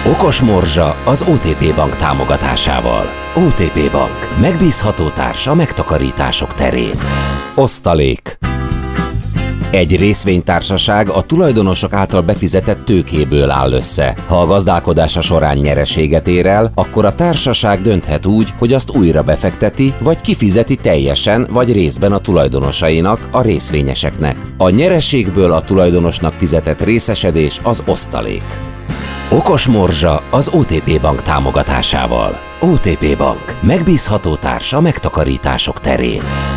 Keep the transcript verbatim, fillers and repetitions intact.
Okos morzsa az o té pé Bank támogatásával. o té pé Bank. Megbízható társ a megtakarítások terén. Osztalék. Egy részvénytársaság a tulajdonosok által befizetett tőkéből áll össze. Ha a gazdálkodása során nyereséget ér el, akkor a társaság dönthet úgy, hogy azt újra befekteti, vagy kifizeti teljesen vagy részben a tulajdonosainak, a részvényeseknek. A nyereségből a tulajdonosnak fizetett részesedés az osztalék. Okos morzsa az o té pé Bank támogatásával. o té pé Bank. Megbízható társ a megtakarítások terén.